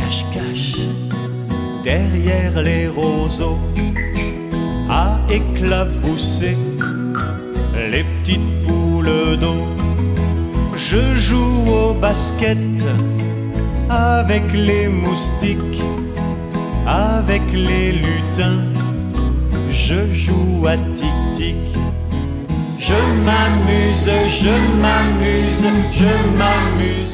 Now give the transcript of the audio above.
cache-cache, derrière les roseaux, à éclabousser les petites poules d'eau. Je joue au basket avec les moustiques, avec les lutins, je joue à tic-tic. Je m'amuse, je m'amuse, je m'amuse.